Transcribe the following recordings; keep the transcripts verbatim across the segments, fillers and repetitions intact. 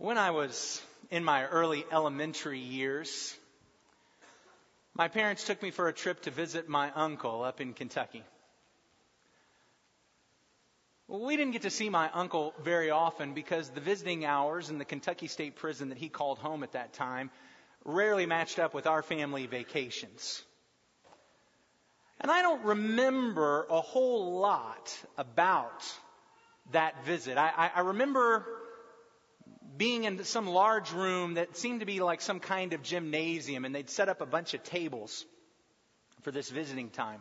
When I was in my early elementary years, my parents took me for a trip to visit my uncle up in Kentucky. Well, we didn't get to see my uncle very often because the visiting hours in the Kentucky State Prison that he called home at that time rarely matched up with our family vacations. And I don't remember a whole lot about that visit. I, I, I remember being in some large room that seemed to be like some kind of gymnasium, and they'd set up a bunch of tables for this visiting time.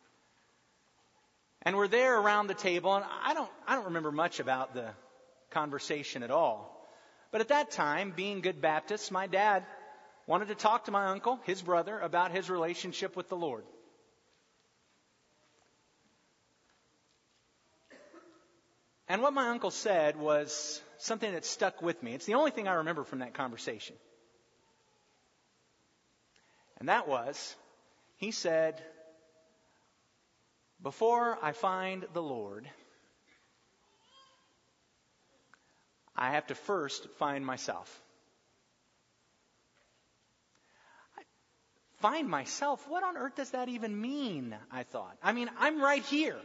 And we're there around the table, and I don't I don't remember much about the conversation at all. But at that time, being good Baptists, my dad wanted to talk to my uncle, his brother, about his relationship with the Lord. And what my uncle said was something that stuck with me. It's the only thing I remember from that conversation. And that was, he said, "Before I find the Lord, I have to first find myself." Find myself? What on earth does that even mean? I thought. I mean, I'm right here.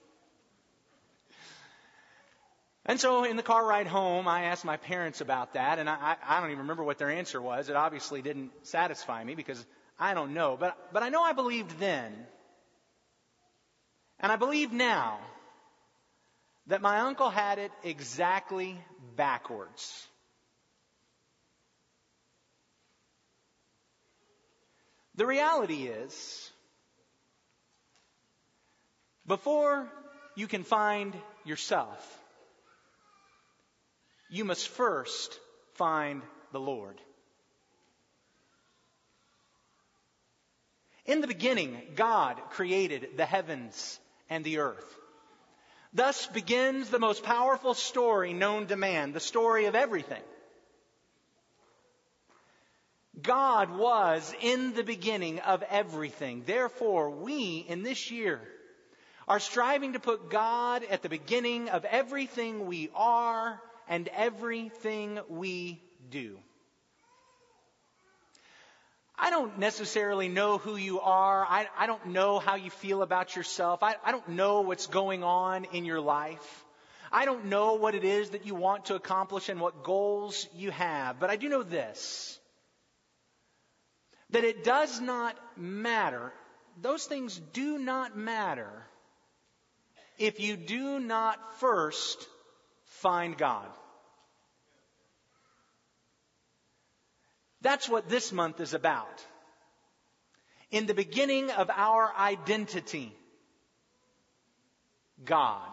And so in the car ride home, I asked my parents about that, and I, I don't even remember what their answer was. It obviously didn't satisfy me because I don't know. But, but I know I believed then, and I believe now, that my uncle had it exactly backwards. The reality is, before you can find yourself, you must first find the Lord. In the beginning, God created the heavens and the earth. Thus begins the most powerful story known to man, the story of everything. God was in the beginning of everything. Therefore, we in this year are striving to put God at the beginning of everything we are and everything we do. I don't necessarily know who you are. I, I don't know how you feel about yourself. I, I don't know what's going on in your life. I don't know what it is that you want to accomplish and what goals you have. But I do know this, that it does not matter. Those things do not matter if you do not first find God. That's what this month is about. In the beginning of our identity, God.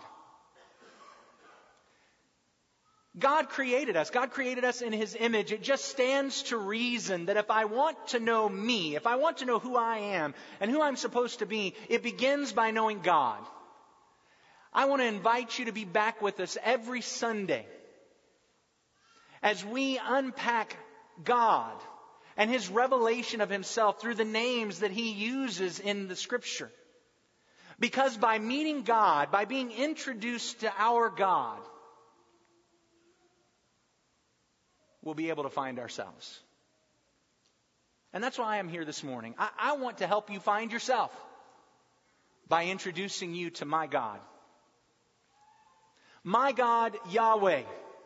God created us. God created us in His image. It just stands to reason that if I want to know me, if I want to know who I am and who I'm supposed to be, it begins by knowing God. I want to invite you to be back with us every Sunday as we unpack God and His revelation of Himself through the names that He uses in the Scripture. Because by meeting God, by being introduced to our God, we'll be able to find ourselves. And that's why I'm here this morning. I, I want to help you find yourself by introducing you to my God. My God, Yahweh,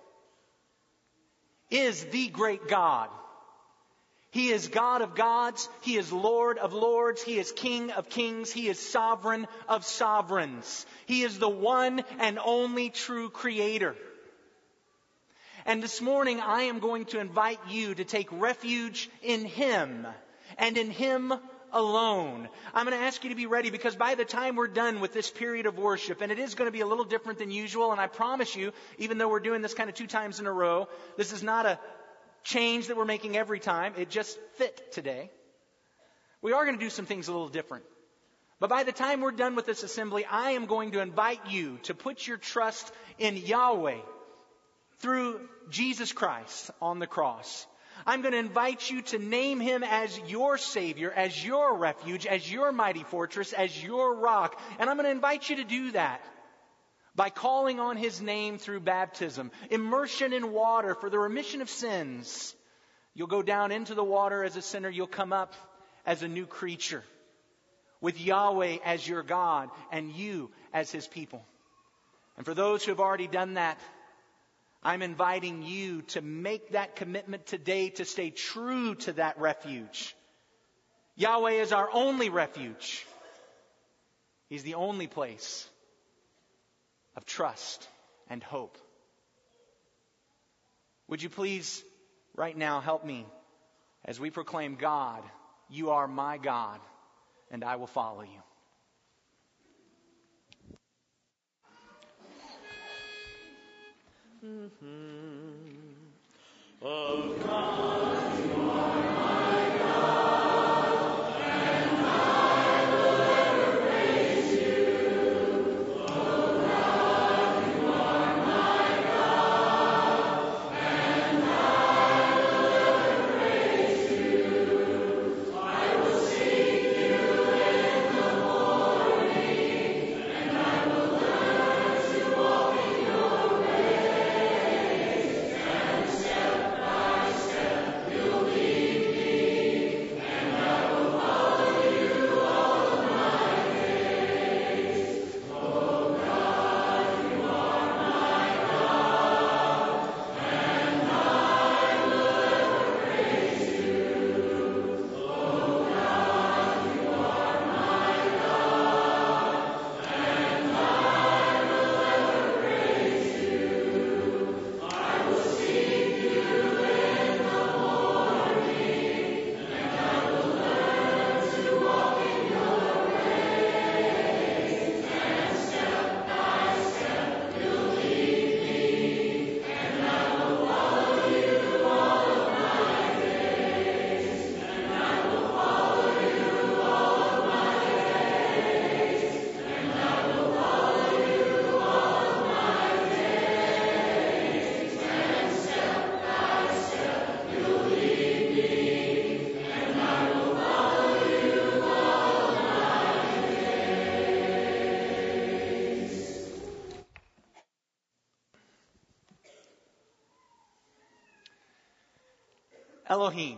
is the great God. He is God of gods. He is Lord of lords. He is King of kings. He is sovereign of sovereigns. He is the one and only true Creator. And this morning I am going to invite you to take refuge in Him and in Him alone. I'm going to ask you to be ready because by the time we're done with this period of worship, and it is going to be a little different than usual, and I promise you, even though we're doing this kind of two times in a row, this is not a change that we're making every time. It just fit today. We are going to do some things a little different. But by the time we're done with this assembly, I am going to invite you to put your trust in Yahweh through Jesus Christ on the cross. I'm going to invite you to name Him as your Savior, as your refuge, as your mighty fortress, as your rock. And I'm going to invite you to do that by calling on His name through baptism, immersion in water for the remission of sins. You'll go down into the water as a sinner. You'll come up as a new creature with Yahweh as your God and you as His people. And for those who have already done that, I'm inviting you to make that commitment today to stay true to that refuge. Yahweh is our only refuge. He's the only place of trust and hope. Would you please, right now, help me as we proclaim, God, you are my God, and I will follow you. Mm-hmm. Oh God, you are my God. Elohim.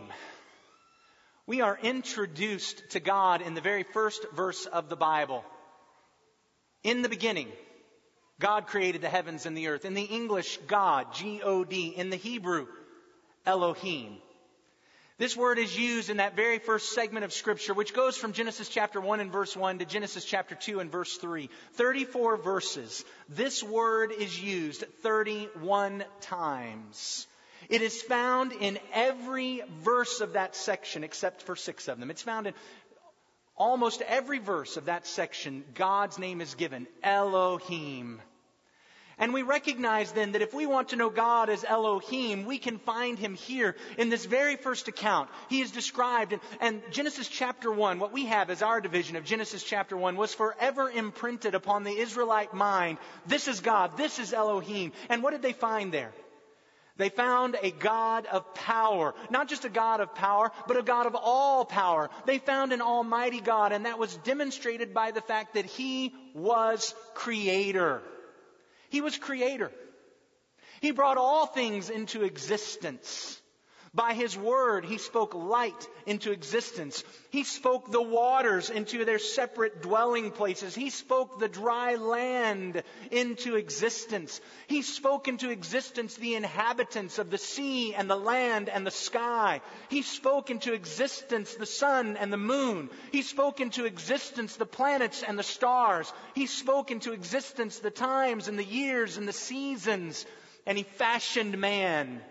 We are introduced to God in the very first verse of the Bible. In the beginning, God created the heavens and the earth. In the English, God, G O D. In the Hebrew, Elohim. This word is used in that very first segment of Scripture, which goes from Genesis chapter one and verse one to Genesis chapter two and verse three. thirty-four verses. This word is used thirty-one times. It is found in every verse of that section except for six of them. It's found in almost every verse of that section. God's name is given, Elohim. And we recognize then that if we want to know God as Elohim, we can find Him here in this very first account. He is described, and, and Genesis chapter one, what we have as our division of Genesis chapter one, was forever imprinted upon the Israelite mind. This is God, this is Elohim. And what did they find there? They found a God of power. Not just a God of power, but a God of all power. They found an almighty God, and that was demonstrated by the fact that He was Creator. He was Creator. He brought all things into existence. By His word, He spoke light into existence. He spoke the waters into their separate dwelling places. He spoke the dry land into existence. He spoke into existence the inhabitants of the sea and the land and the sky. He spoke into existence the sun and the moon. He spoke into existence the planets and the stars. He spoke into existence the times and the years and the seasons. And He fashioned man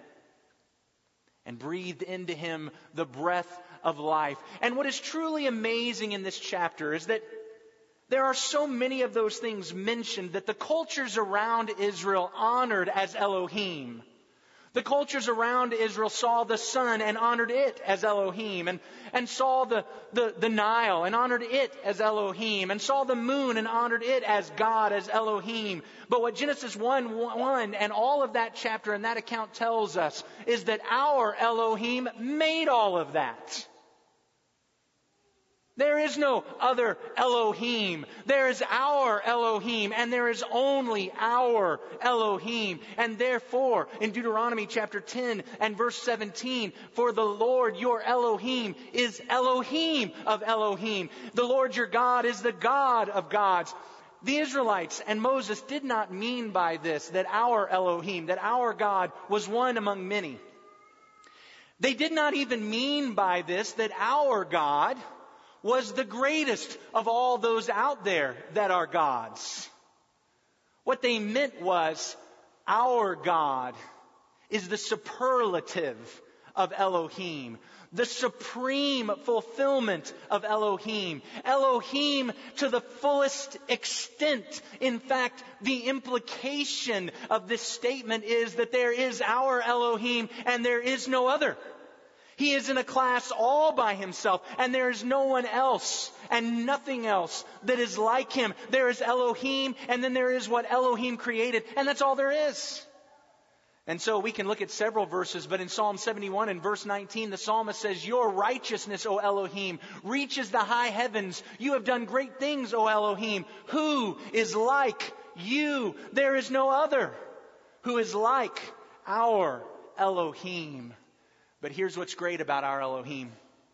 and breathed into him the breath of life. And what is truly amazing in this chapter is that there are so many of those things mentioned that the cultures around Israel honored as Elohim. The cultures around Israel saw the sun and honored it as Elohim, and, and saw the, the, the Nile and honored it as Elohim, and saw the moon and honored it as God, as Elohim. But what Genesis one one and all of that chapter and that account tells us is that our Elohim made all of that. There is no other Elohim. There is our Elohim, and there is only our Elohim. And therefore, in Deuteronomy chapter ten and verse seventeen, for the Lord your Elohim is Elohim of Elohim. The Lord your God is the God of gods. The Israelites and Moses did not mean by this that our Elohim, that our God was one among many. They did not even mean by this that our God was the greatest of all those out there that are gods. What they meant was, our God is the superlative of Elohim, the supreme fulfillment of Elohim. Elohim to the fullest extent. In fact, the implication of this statement is that there is our Elohim and there is no other. He is in a class all by himself, and there is no one else and nothing else that is like him. There is Elohim, and then there is what Elohim created, and that's all there is. And so we can look at several verses, but in Psalm seventy-one and verse nineteen, the psalmist says, your righteousness, O Elohim, reaches the high heavens. You have done great things, O Elohim. Who is like you? There is no other who is like our Elohim. But here's what's great about our Elohim.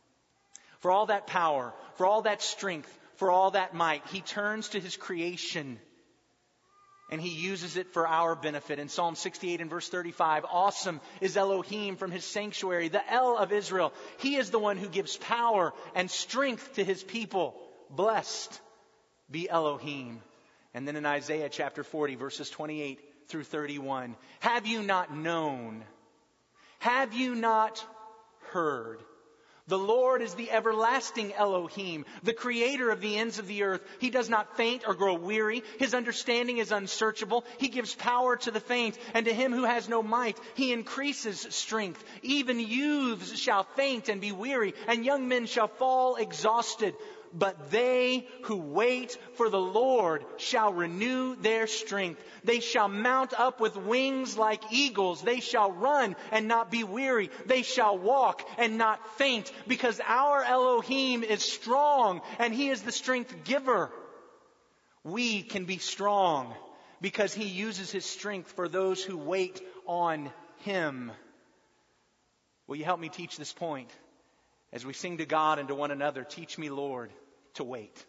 For all that power, for all that strength, for all that might, He turns to His creation and He uses it for our benefit. In Psalm sixty-eight and verse thirty-five, awesome is Elohim from His sanctuary, the El of Israel. He is the one who gives power and strength to His people. Blessed be Elohim. And then in Isaiah chapter forty, verses twenty-eight through thirty-one, have you not known? Have you not heard? The Lord is the everlasting Elohim, the creator of the ends of the earth. He does not faint or grow weary. His understanding is unsearchable. He gives power to the faint, and to him who has no might, He increases strength. Even youths shall faint and be weary, and young men shall fall exhausted. But they who wait for the Lord shall renew their strength. They shall mount up with wings like eagles. They shall run and not be weary. They shall walk and not faint, because our Elohim is strong and He is the strength giver. We can be strong because He uses His strength for those who wait on Him. Will you help me teach this point? As we sing to God and to one another, teach me, Lord, to wait.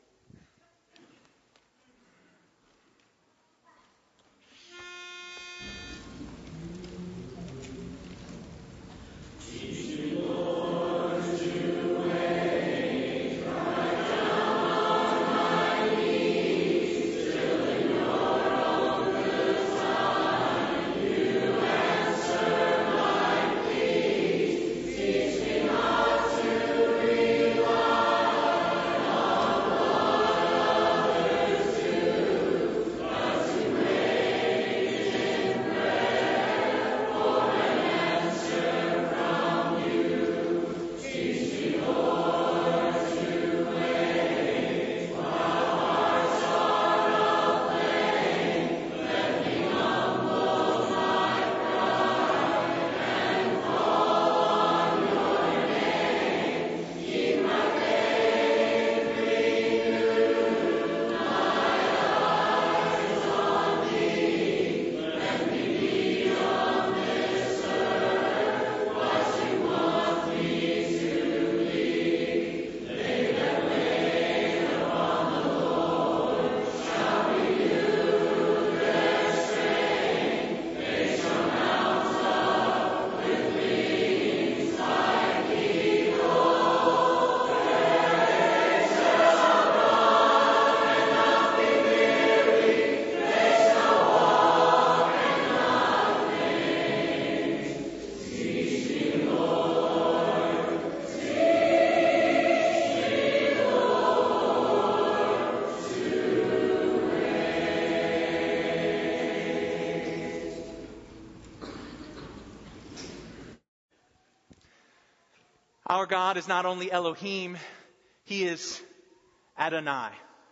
Our God is not only Elohim, He is Adonai.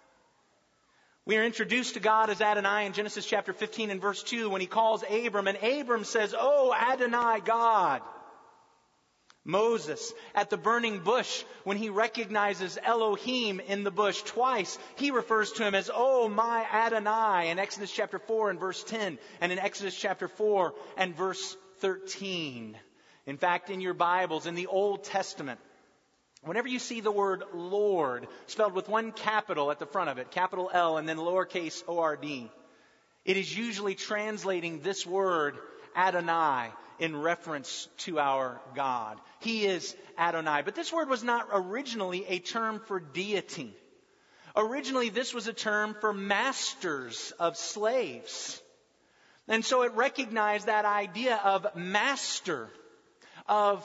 We are introduced to God as Adonai in Genesis chapter fifteen and verse two when He calls Abram, and Abram says, "Oh, Adonai God." Moses at the burning bush, when he recognizes Elohim in the bush twice, he refers to him as, "Oh, my Adonai," in Exodus chapter four and verse ten, and in Exodus chapter four and verse thirteen. In fact, in your Bibles, in the Old Testament, whenever you see the word Lord spelled with one capital at the front of it, capital L and then lowercase O R D, it is usually translating this word Adonai in reference to our God. He is Adonai. But this word was not originally a term for deity. Originally, this was a term for masters of slaves. And so it recognized that idea of master, of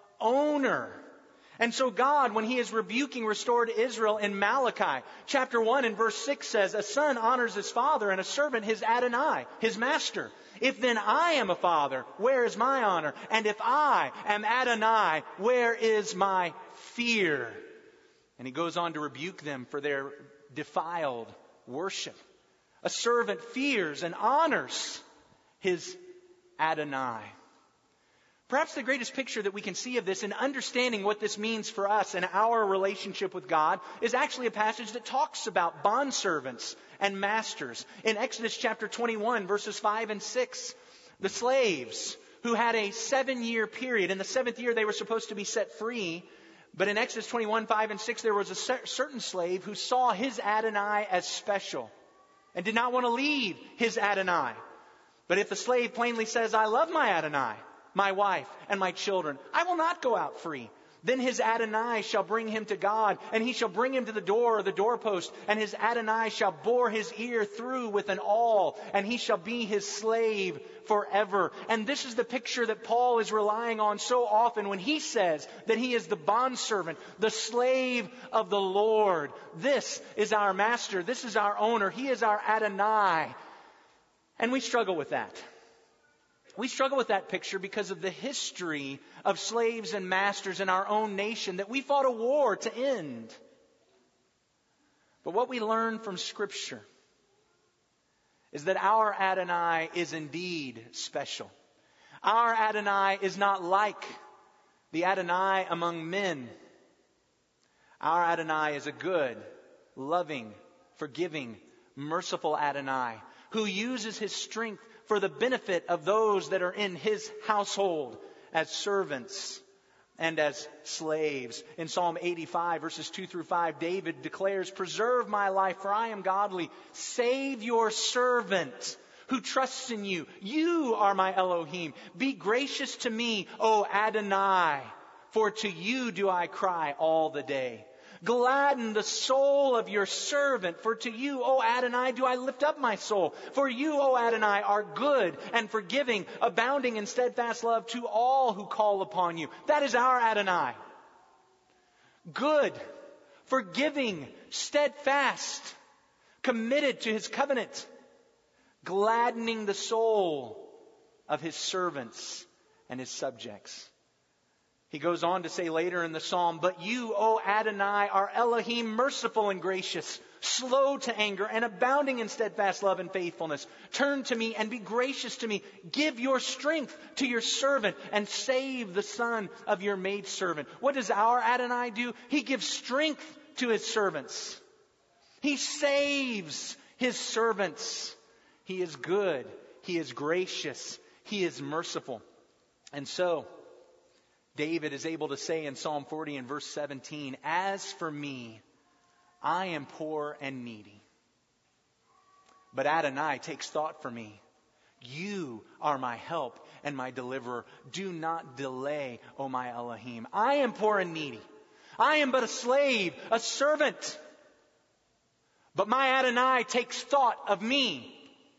owner. And so God, when He is rebuking restored Israel in Malachi, chapter one and verse six says, "A son honors his father and a servant his Adonai," his master. "If then I am a father, where is my honor? And if I am Adonai, where is my fear?" And He goes on to rebuke them for their defiled worship. A servant fears and honors his Adonai. Perhaps the greatest picture that we can see of this in understanding what this means for us and our relationship with God is actually a passage that talks about bondservants and masters. In Exodus chapter twenty-one, verses five and six, the slaves who had a seven-year period. In the seventh year, they were supposed to be set free. But in Exodus twenty-one, five and six, there was a certain slave who saw his Adonai as special and did not want to leave his Adonai. But if the slave plainly says, "I love my Adonai, my wife, and my children, I will not go out free," then his Adonai shall bring him to God, and he shall bring him to the door or the doorpost, and his Adonai shall bore his ear through with an awl, and he shall be his slave forever. And this is the picture that Paul is relying on so often when he says that he is the bondservant, the slave of the Lord. This is our master. This is our owner. He is our Adonai. And we struggle with that. We struggle with that picture because of the history of slaves and masters in our own nation that we fought a war to end. But what we learn from Scripture is that our Adonai is indeed special. Our Adonai is not like the Adonai among men. Our Adonai is a good, loving, forgiving, merciful Adonai who uses His strength for the benefit of those that are in His household as servants and as slaves. In Psalm eighty-five, verses two through five, David declares, "Preserve my life, for I am godly. Save your servant who trusts in you. You are my Elohim. Be gracious to me, O Adonai, for to you do I cry all the day. Gladden the soul of your servant, for to you, O Adonai, do I lift up my soul. For you, O Adonai, are good and forgiving, abounding in steadfast love to all who call upon you." That is our Adonai. Good, forgiving, steadfast, committed to His covenant, gladdening the soul of His servants and His subjects. He goes on to say later in the psalm, "But you, O Adonai, are Elohim, merciful and gracious, slow to anger and abounding in steadfast love and faithfulness. Turn to me and be gracious to me. Give your strength to your servant and save the son of your maidservant." What does our Adonai do? He gives strength to His servants. He saves His servants. He is good. He is gracious. He is merciful. And so, David is able to say in Psalm forty and verse seventeen, "As for me, I am poor and needy. But Adonai takes thought for me. You are my help and my deliverer. Do not delay, O my Elohim. I am poor and needy. I am but a slave, a servant. But my Adonai takes thought of me."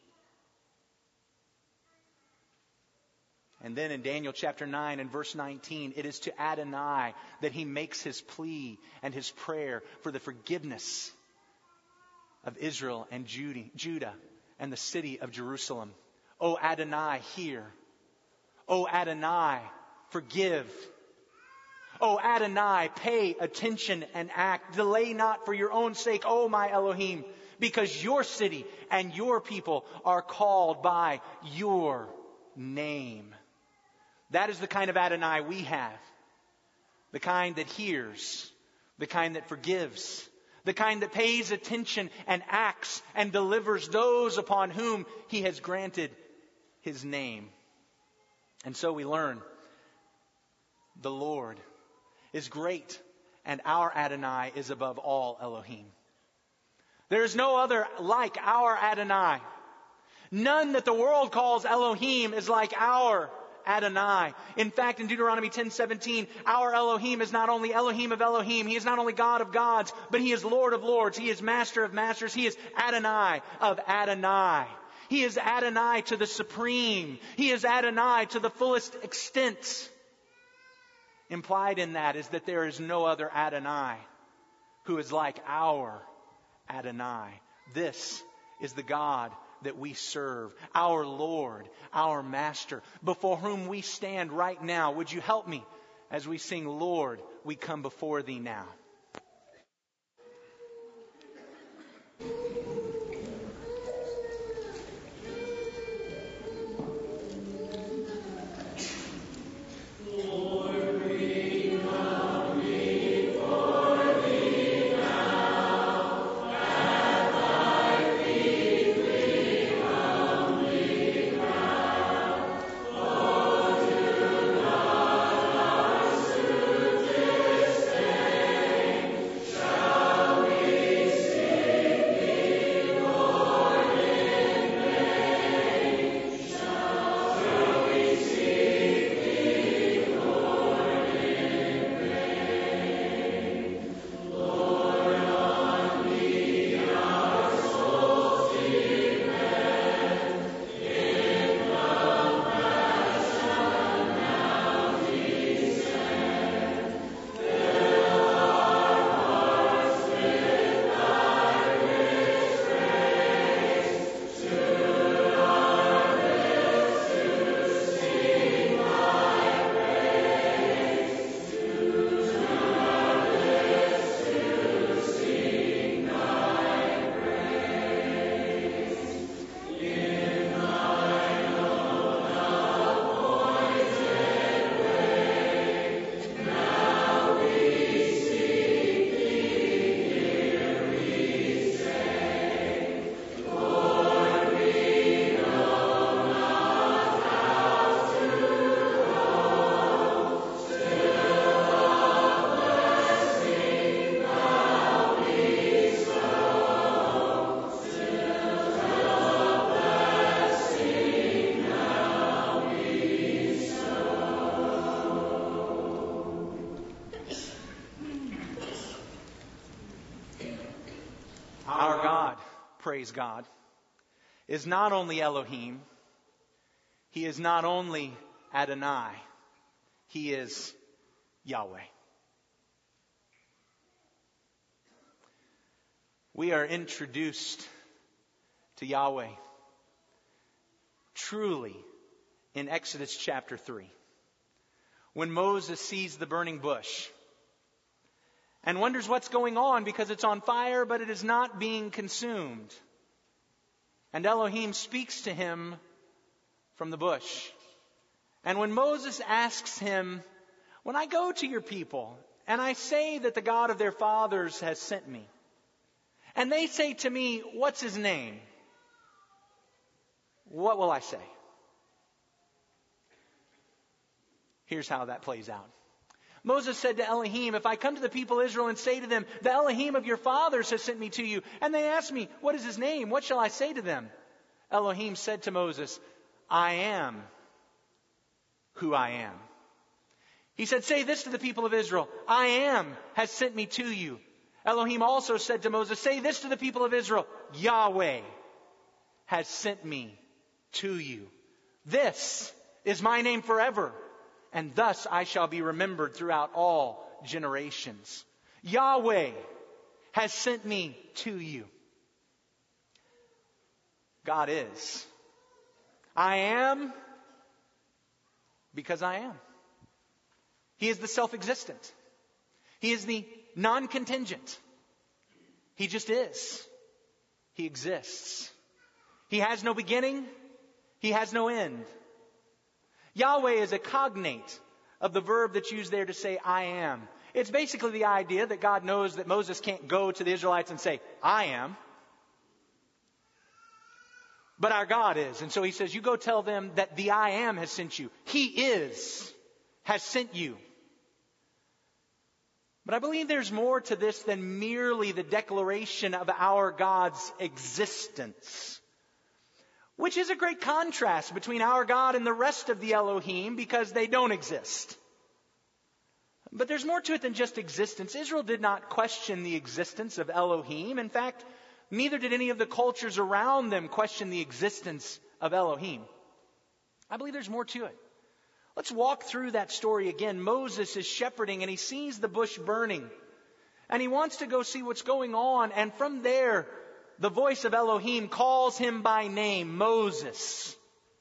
And then in Daniel chapter nine and verse nineteen, it is to Adonai that he makes his plea and his prayer for the forgiveness of Israel and Judah and the city of Jerusalem. "O Adonai, hear. O Adonai, forgive. O Adonai, pay attention and act. Delay not for your own sake, O my Elohim, because your city and your people are called by your name." That is the kind of Adonai we have. the kind that hears, the kind that forgives, the kind that pays attention and acts and delivers those upon whom He has granted His name. And so we learn the Lord is great, and our Adonai is above all Elohim. There is no other like our Adonai. None that the world calls Elohim is like our Adonai. In fact, in Deuteronomy ten seventeen, our Elohim is not only Elohim of Elohim, He is not only God of gods, but He is Lord of lords, He is Master of masters, He is Adonai of Adonai. He is Adonai to the supreme. He is Adonai to the fullest extent. Implied in that is that there is no other Adonai who is like our Adonai. This is the God that we serve, our Lord, our Master, before whom we stand right now. Would you help me as we sing, Lord, we come before Thee now. Praise God, is not only Elohim, He is not only Adonai, He is Yahweh. We are introduced to Yahweh truly in Exodus chapter three, when Moses sees the burning bush and wonders what's going on because it's on fire, but it is not being consumed. And Elohim speaks to him from the bush. And when Moses asks him, when I go to your people and I say that the God of their fathers has sent me, and they say to me, what's his name? What will I say? Here's how that plays out. Moses said to Elohim, if I come to the people of Israel and say to them, the Elohim of your fathers has sent me to you, and they ask me, what is his name? What shall I say to them? Elohim said to Moses, I am who I am. He said, say this to the people of Israel, I am has sent me to you. Elohim also said to Moses, say this to the people of Israel, Yahweh has sent me to you. This is my name forever, and thus I shall be remembered throughout all generations. Yahweh has sent me to you. God is. I am because I am. He is the self-existent. He is the non-contingent. He just is. He exists. He has no beginning. He has no end. Yahweh is a cognate. of the verb that's used there to say, I am. It's basically the idea that God knows that Moses can't go to the Israelites and say, I am. But our God is. And so he says, you go tell them that the I am has sent you. He is, has sent you. But I believe there's more to this than merely the declaration of our God's existence, which is a great contrast between our God and the rest of the Elohim because they don't exist. But there's more to it than just existence. Israel did not question the existence of Elohim. In fact, neither did any of the cultures around them question the existence of Elohim. I believe there's more to it. Let's walk through that story again. Moses is shepherding and he sees the bush burning. And he wants to go see what's going on. And from there, the voice of Elohim calls him by name, Moses.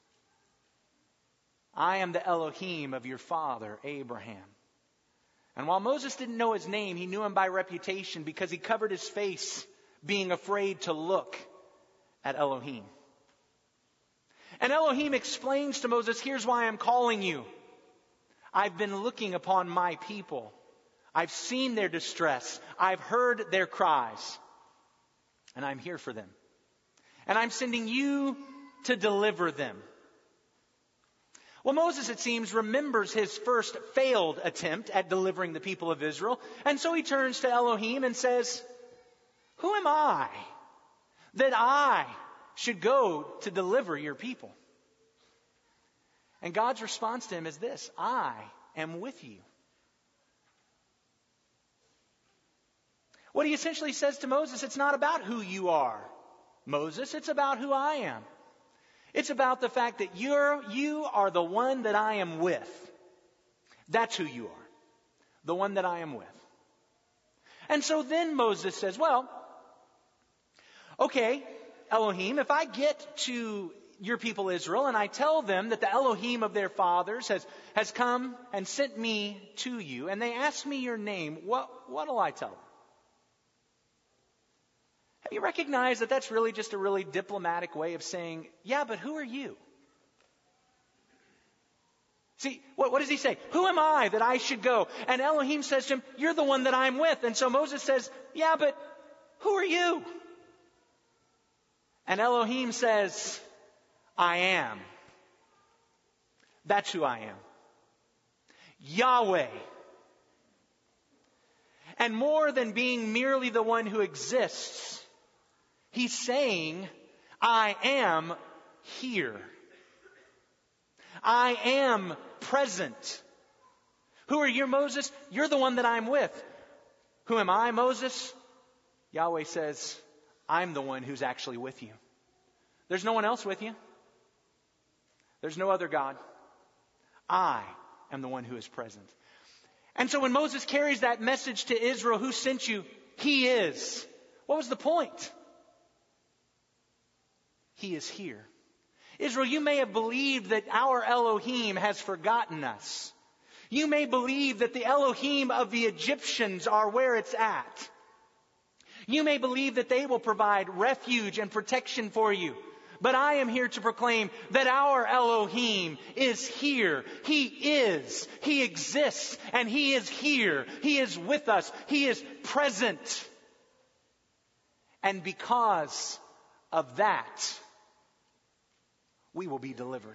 I am the Elohim of your father, Abraham. And while Moses didn't know his name, he knew him by reputation because he covered his face, being afraid to look at Elohim. And Elohim explains to Moses, here's why I'm calling you. I've been looking upon my people. I've seen their distress. I've heard their cries. And I'm here for them. And I'm sending you to deliver them. Well, Moses, it seems, remembers his first failed attempt at delivering the people of Israel. And so he turns to Elohim and says, who am I that I should go to deliver your people? And God's response to him is this, I am with you. What he essentially says to Moses, it's not about who you are, Moses, it's about who I am. It's about the fact that you're, you are the one that I am with. That's who you are. The one that I am with. And so then Moses says, well, okay, Elohim, if I get to your people Israel and I tell them that the Elohim of their fathers has, has come and sent me to you, and they ask me your name, what, what'll I tell them? Have you recognized that that's really just a really diplomatic way of saying, yeah, but who are you? See, what, what does he say? Who am I that I should go? And Elohim says to him, you're the one that I'm with. And so Moses says, yeah, but who are you? And Elohim says, I am. That's who I am. Yahweh. And more than being merely the one who exists, he's saying, I am here. I am present. Who are you, Moses? You're the one that I'm with. Who am I, Moses? Yahweh says, I'm the one who's actually with you. There's no one else with you. There's no other God. I am the one who is present. And so when Moses carries that message to Israel, who sent you? He is. What was the point? He is here. Israel, you may have believed that our Elohim has forgotten us. You may believe that the Elohim of the Egyptians are where it's at. You may believe that they will provide refuge and protection for you. But I am here to proclaim that our Elohim is here. He is. He exists. And He is here. He is with us. He is present. And because of that, we will be delivered.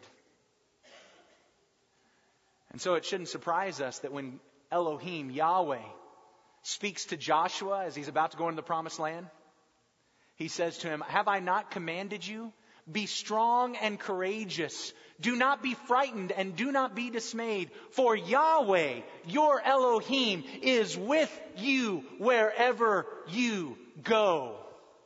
And so it shouldn't surprise us that when Elohim, Yahweh, speaks to Joshua as he's about to go into the promised land, he says to him, have I not commanded you? Be strong and courageous. Do not be frightened and do not be dismayed. For Yahweh, your Elohim, is with you wherever you go.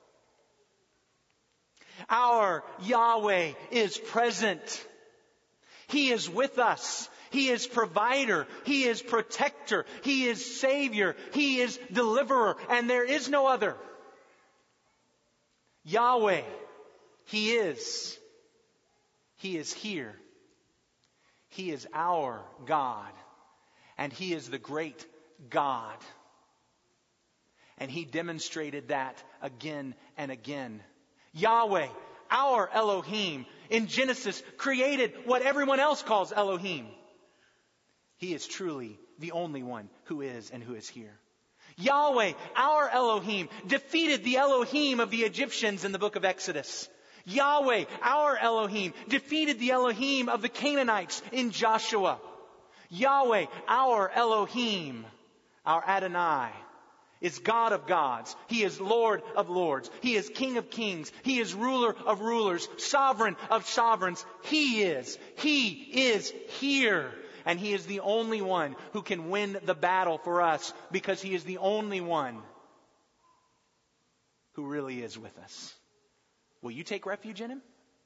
Our Yahweh is present. He is with us. He is provider. He is protector. He is savior. He is deliverer. And there is no other. Yahweh, He is. He is here. He is our God. And He is the great God. And He demonstrated that again and again. Yahweh, our Elohim, in Genesis created what everyone else calls Elohim. He is truly the only one who is and who is here. Yahweh, our Elohim, defeated the Elohim of the Egyptians in the book of Exodus. Yahweh, our Elohim, defeated the Elohim of the Canaanites in Joshua. Yahweh, our Elohim, our Adonai, is God of gods. He is Lord of lords. He is King of kings. He is ruler of rulers, sovereign of sovereigns. He is. He is here. And He is the only one who can win the battle for us, because He is the only one who really is with us. Will you take refuge in Him?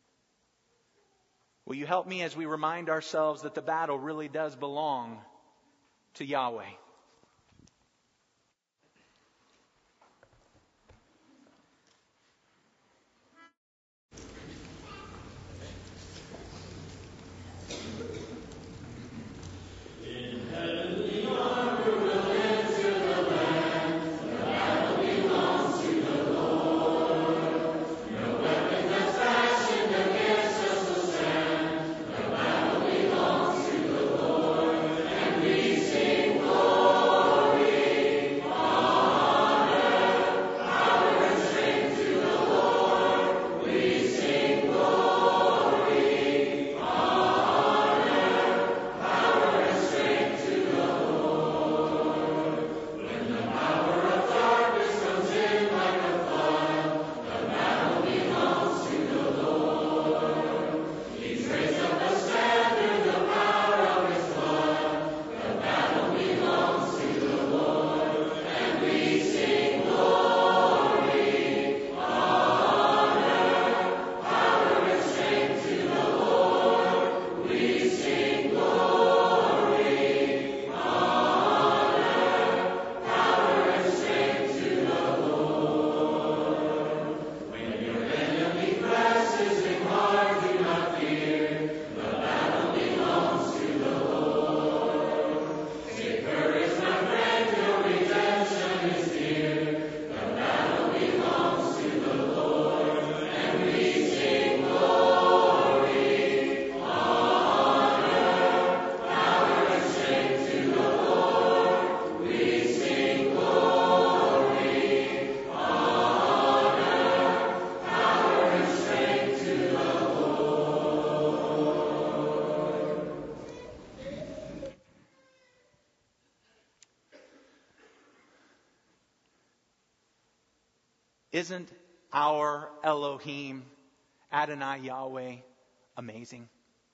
Will you help me as we remind ourselves that the battle really does belong to Yahweh? Isn't our Elohim, Adonai Yahweh, amazing?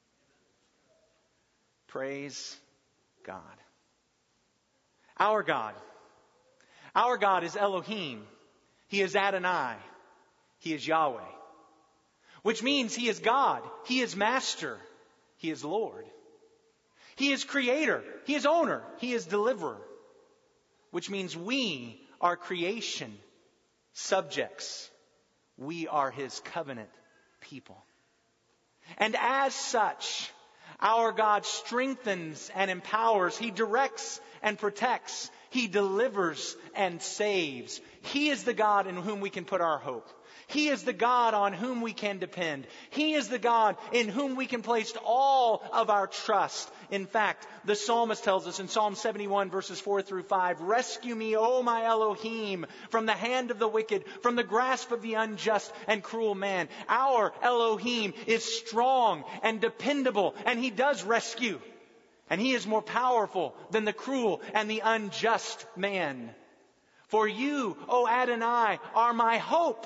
Praise God. Our God. Our God is Elohim. He is Adonai. He is Yahweh. Which means He is God. He is Master. He is Lord. He is Creator. He is Owner. He is Deliverer. Which means we are creation subjects. We are His covenant people. And as such, our God strengthens and empowers. He directs and protects. He delivers and saves. He is the God in whom we can put our hope. He is the God on whom we can depend. He is the God in whom we can place all of our trust. In fact, the psalmist tells us in Psalm seventy-one verses four through five, "Rescue me, O my Elohim, from the hand of the wicked, from the grasp of the unjust and cruel man." Our Elohim is strong and dependable, and He does rescue. And He is more powerful than the cruel and the unjust man. For you, O Adonai, are my hope.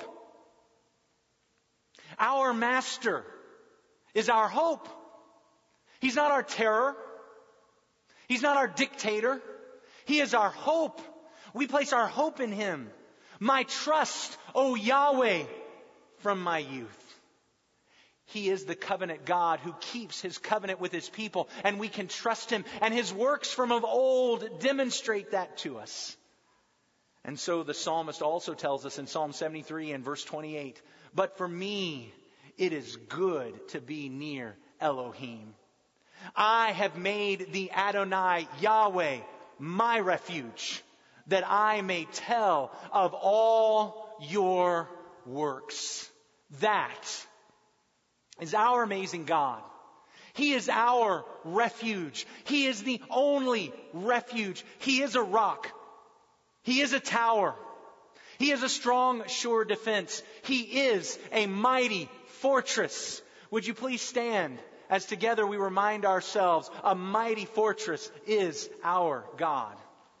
Our Master is our hope. He's not our terror. He's not our dictator. He is our hope. We place our hope in Him. My trust, O Yahweh, from my youth. He is the covenant God who keeps His covenant with His people, and we can trust Him. And His works from of old demonstrate that to us. And so the psalmist also tells us in Psalm seventy-three and verse twenty-eight, "But for me, it is good to be near Elohim. I have made the Adonai Yahweh my refuge, that I may tell of all your works." That is our amazing God. He is our refuge. He is the only refuge. He is a rock. He is a tower. He is a strong, sure defense. He is a mighty fortress. Would you please stand as together we remind ourselves a mighty fortress is our God.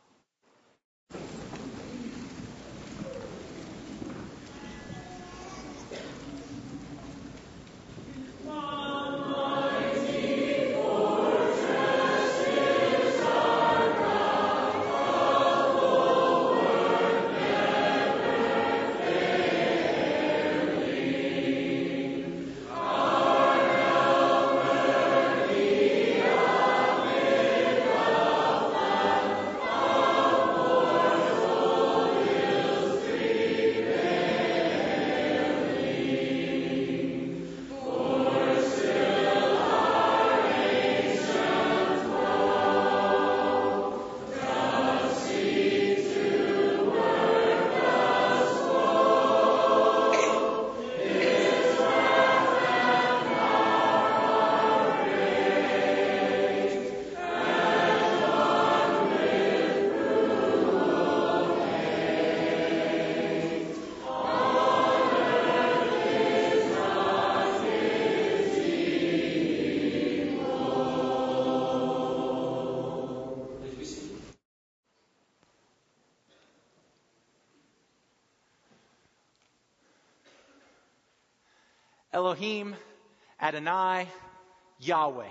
Elohim, Adonai, Yahweh.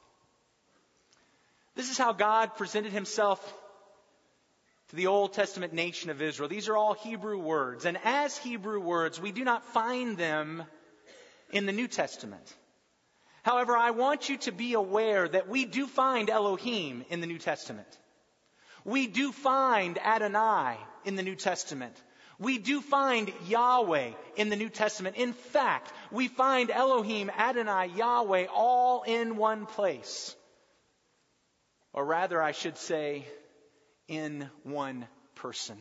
This is how God presented himself to the Old Testament nation of Israel. These are all Hebrew words. And as Hebrew words, we do not find them in the New Testament. However, I want you to be aware that we do find Elohim in the New Testament. We do find Adonai in the New Testament. We do find Yahweh in the New Testament. In fact, we find Elohim, Adonai, Yahweh all in one place. Or rather, I should say, in one person.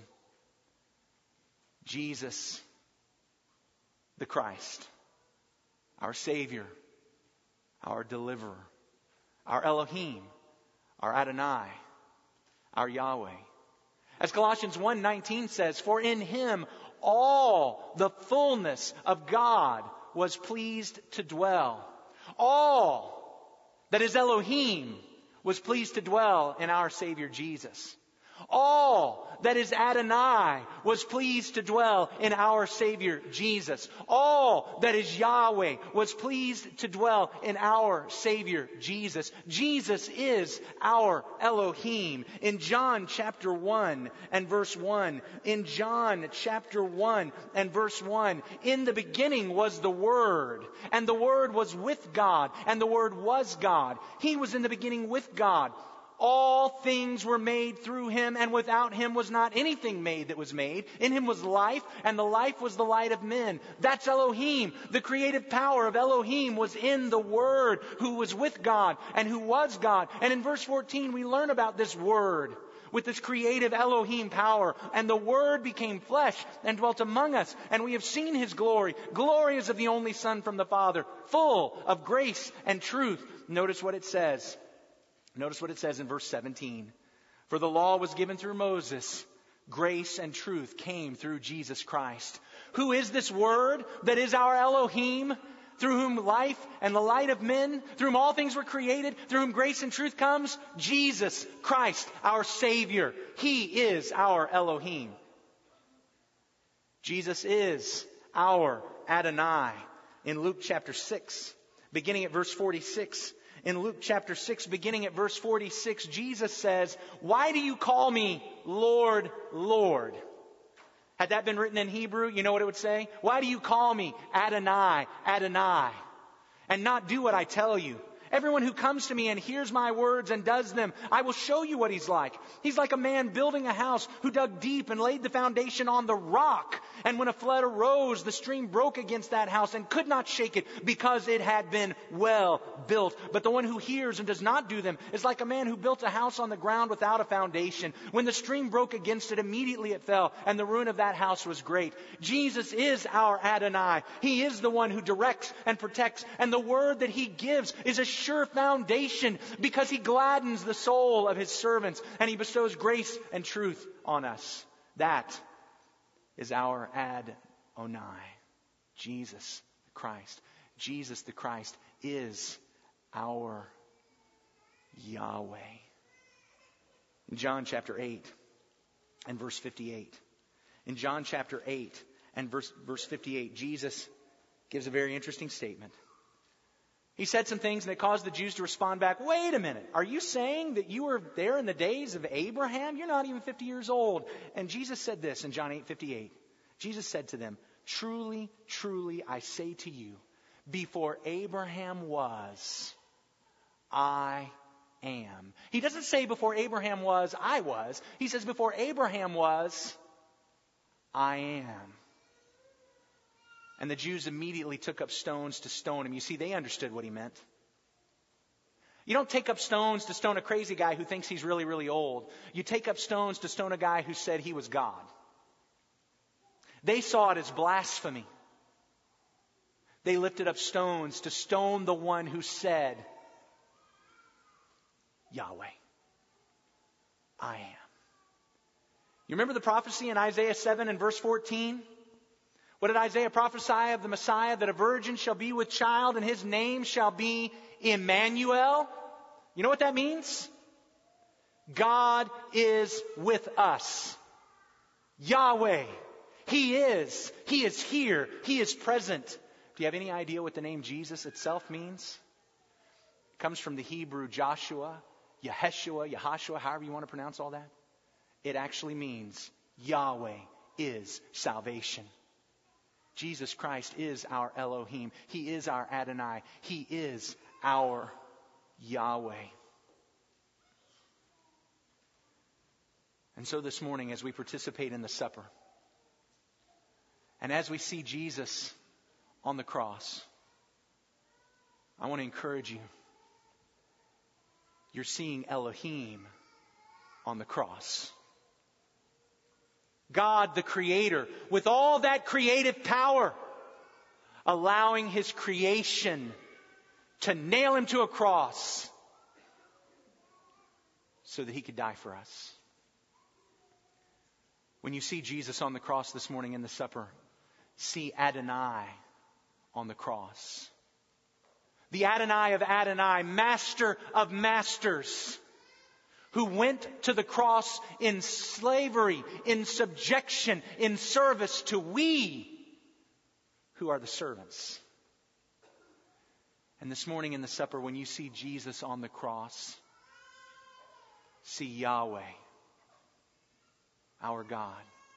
Jesus, the Christ, our Savior, our Deliverer, our Elohim, our Adonai, our Yahweh. As Colossians one nineteen says, for in him all the fullness of God was pleased to dwell. All that is Elohim was pleased to dwell in our Savior Jesus. All that is Adonai was pleased to dwell in our Savior Jesus. All that is Yahweh was pleased to dwell in our Savior Jesus. Jesus is our Elohim. In John chapter one and verse one, in John chapter one and verse one, in the beginning was the Word, and the Word was with God, and the Word was God. He was in the beginning with God. All things were made through him, and without him was not anything made that was made. In him was life, and the life was the light of men. That's Elohim. The creative power of Elohim was in the Word, who was with God and who was God. And in verse fourteen, we learn about this Word with this creative Elohim power. And the Word became flesh and dwelt among us, and we have seen his glory. Glory as of the only Son from the Father, full of grace and truth. Notice what it says. Notice what it says in verse seventeen. For the law was given through Moses. Grace and truth came through Jesus Christ. Who is this Word that is our Elohim? Through whom life and the light of men, through whom all things were created, through whom grace and truth comes? Jesus Christ, our Savior. He is our Elohim. Jesus is our Adonai. In Luke chapter six, beginning at verse forty-six, in Luke chapter six, beginning at verse forty-six, Jesus says, why do you call me Lord, Lord? Had that been written in Hebrew, you know what it would say? Why do you call me Adonai, Adonai, and not do what I tell you? Everyone who comes to me and hears my words and does them, I will show you what he's like. He's like a man building a house who dug deep and laid the foundation on the rock. And when a flood arose, the stream broke against that house and could not shake it because it had been well built. But the one who hears and does not do them is like a man who built a house on the ground without a foundation. When the stream broke against it, immediately it fell, and the ruin of that house was great. Jesus is our Adonai. He is the one who directs and protects, and the word that he gives is a sure foundation because He gladdens the soul of His servants and He bestows grace and truth on us. That is our Adonai, Jesus the Christ. Jesus the Christ is our Yahweh. In John chapter eight and verse fifty-eight. In John chapter eight and verse, verse fifty-eight, Jesus gives a very interesting statement. He said some things and it caused the Jews to respond back, wait a minute, are you saying that you were there in the days of Abraham? You're not even fifty years old. And Jesus said this in John eight fifty-eight. Jesus said to them, truly, truly, I say to you, before Abraham was, I am. He doesn't say before Abraham was, I was. He says before Abraham was, I am. And the Jews immediately took up stones to stone him. You see, they understood what he meant. You don't take up stones to stone a crazy guy who thinks he's really, really old. You take up stones to stone a guy who said he was God. They saw it as blasphemy. They lifted up stones to stone the one who said, Yahweh, I am. You remember the prophecy in Isaiah seven and verse fourteen? What did Isaiah prophesy of the Messiah? That a virgin shall be with child and his name shall be Emmanuel. You know what that means? God is with us. Yahweh. He is. He is here. He is present. Do you have any idea what the name Jesus itself means? It comes from the Hebrew Joshua, Yeshua, Yahashua, however you want to pronounce all that. It actually means Yahweh is salvation. Jesus Christ is our Elohim. He is our Adonai. He is our Yahweh. And so this morning, as we participate in the supper, and as we see Jesus on the cross, I want to encourage you. You're seeing Elohim on the cross. God, the Creator, with all that creative power, allowing His creation to nail Him to a cross so that He could die for us. When you see Jesus on the cross this morning in the supper, see Adonai on the cross. The Adonai of Adonai, Master of Masters, who went to the cross in slavery, in subjection, in service to we, who are the servants. And this morning in the supper, when you see Jesus on the cross, see Yahweh, our God,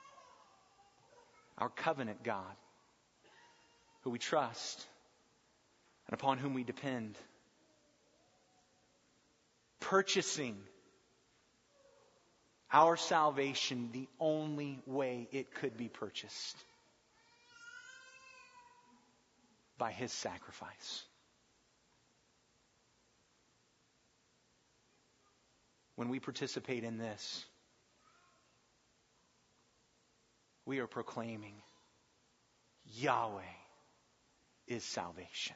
our covenant God, who we trust and upon whom we depend, purchasing our salvation the only way it could be purchased, by His sacrifice. When we participate in this, we are proclaiming Yahweh is salvation,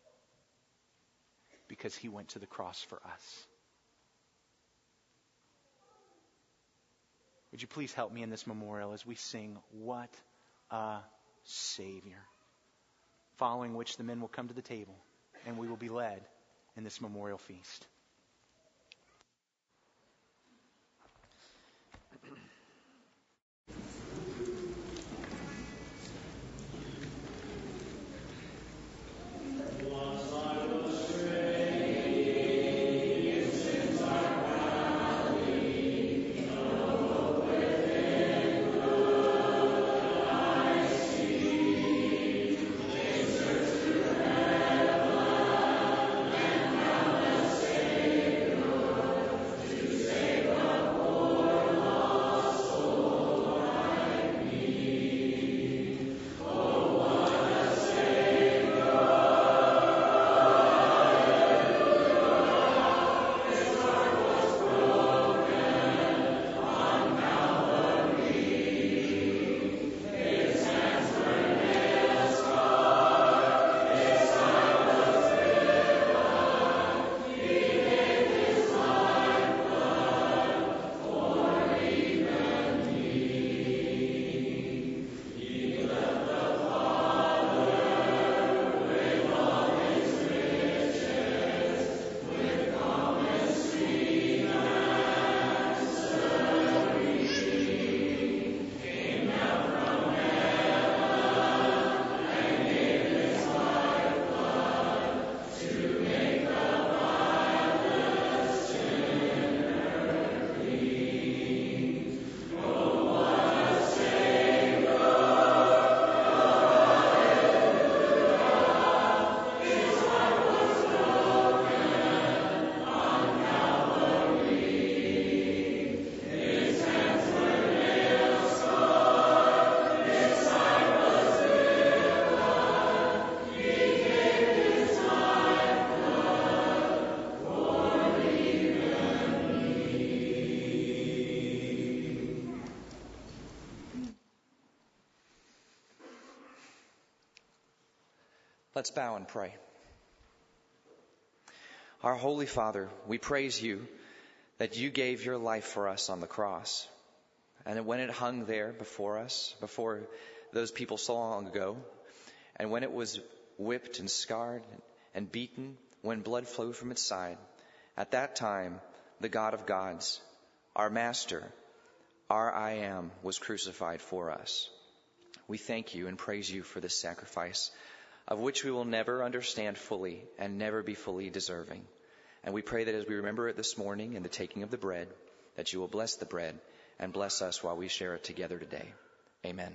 because He went to the cross for us. Would you please help me in this memorial as we sing, What a Savior? Following which the men will come to the table and we will be led in this memorial feast. Say Let's bow and pray. Our Holy Father, we praise you that you gave your life for us on the cross. And when it hung there before us, before those people so long ago, and when it was whipped and scarred and beaten, when blood flowed from its side, at that time, the God of gods, our Master, our I Am, was crucified for us. We thank you and praise you for this sacrifice, of which we will never understand fully and never be fully deserving. And we pray that as we remember it this morning in the taking of the bread, that you will bless the bread and bless us while we share it together today. Amen.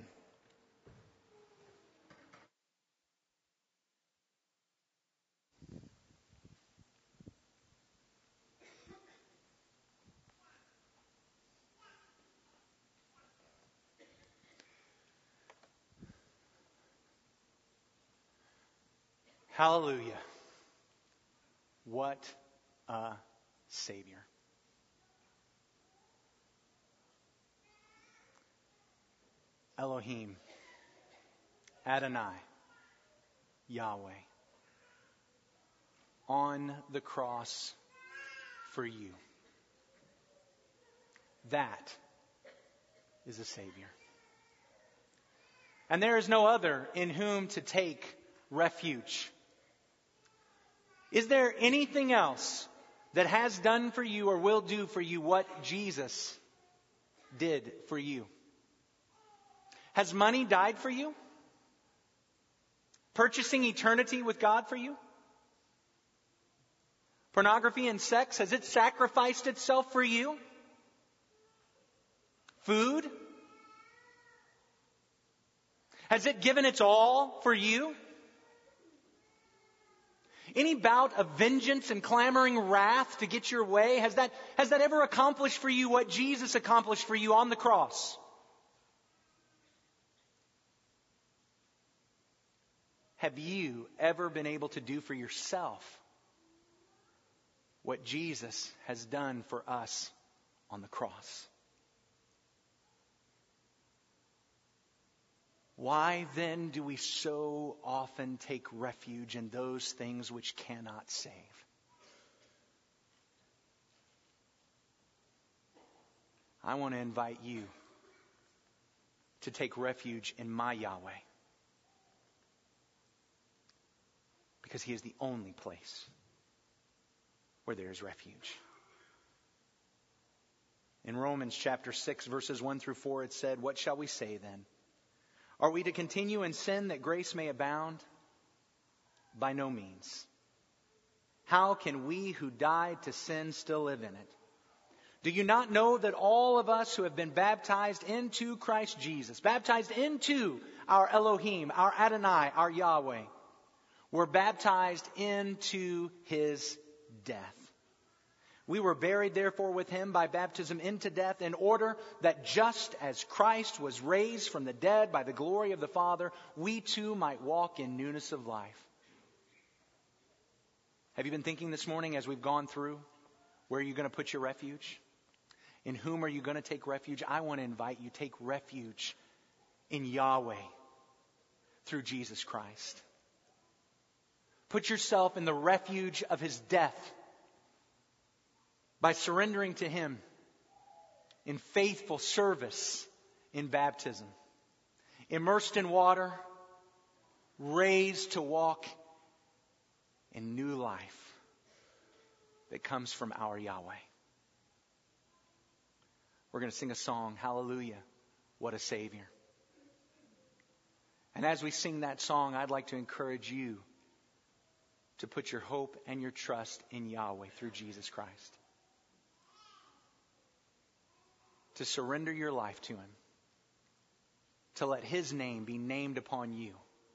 Hallelujah. What a Savior. Elohim, Adonai, Yahweh, on the cross for you. That is a Savior. And there is no other in whom to take refuge. Is there anything else that has done for you or will do for you what Jesus did for you? Has money died for you? Purchasing eternity with God for you? Pornography and sex, has it sacrificed itself for you? Food? Has it given its all for you? Any bout of vengeance and clamoring wrath to get your way, has that, has that ever accomplished for you what Jesus accomplished for you on the cross? Have you ever been able to do for yourself what Jesus has done for us on the cross? Why then do we so often take refuge in those things which cannot save? I want to invite you to take refuge in my Yahweh, because He is the only place where there is refuge. In Romans chapter six, verses one through four, it said, "What shall we say then? Are we to continue in sin that grace may abound? By no means. How can we who died to sin still live in it? Do you not know that all of us who have been baptized into Christ Jesus, baptized into our Elohim, our Adonai, our Yahweh, were baptized into His death? We were buried, therefore, with Him by baptism into death, in order that just as Christ was raised from the dead by the glory of the Father, we too might walk in newness of life." Have you been thinking this morning as we've gone through, where are you going to put your refuge? In whom are you going to take refuge? I want to invite you, take refuge in Yahweh through Jesus Christ. Put yourself in the refuge of His death by surrendering to Him in faithful service in baptism. Immersed in water, raised to walk in new life that comes from our Yahweh. We're going to sing a song, Hallelujah, What a Savior. And as we sing that song, I'd like to encourage you to put your hope and your trust in Yahweh through Jesus Christ. To surrender your life to Him. To let His name be named upon you.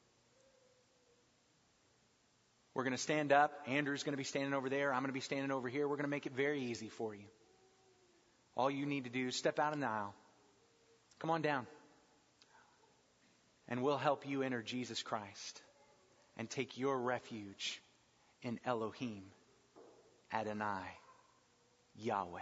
We're going to stand up. Andrew's going to be standing over there. I'm going to be standing over here. We're going to make it very easy for you. All you need to do is step out in the aisle. Come on down. And we'll help you enter Jesus Christ and take your refuge in Elohim, Adonai, Yahweh.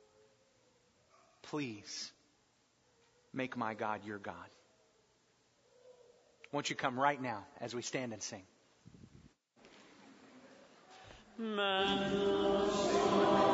Please make my God your God. Won't you come right now as we stand and sing? Man